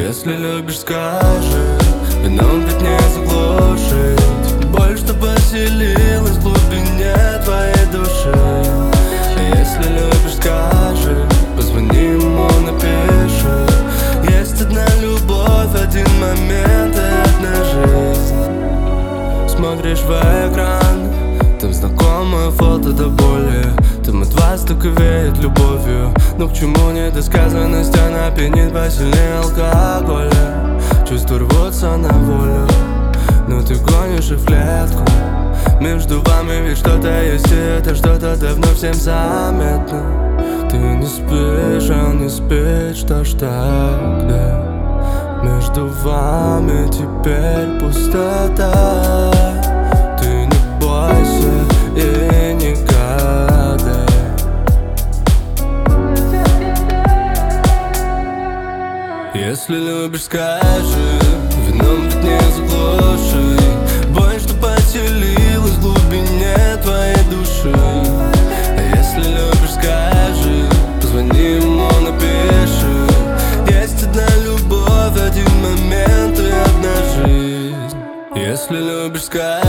Если любишь, скажи, вином ведь не заглушить боль, что поселилась в глубине твоей души. Если любишь, скажи, позвони ему, напиши. Есть одна любовь, один момент и одна жизнь. Смотришь в экран, там знакомое фото до боли. Там от вас только веет любовью. Но к чему недосказанность, она пьянит посильнее алкоголя. Чувства рвутся на волю, но ты гонишь их в клетку. Между вами ведь что-то есть, и это что-то давно всем заметно. Ты не спишь, он не спит, что ж тогда? Между вами теперь пустота. Ты не бойся и не гадай. Если любишь, скажи, вином ведь не заглуши боль, что поселилась в глубине твоей души. А если любишь, скажи, позвони ему, напиши. Есть одна любовь, один момент и одна жизнь. Если любишь, скажи.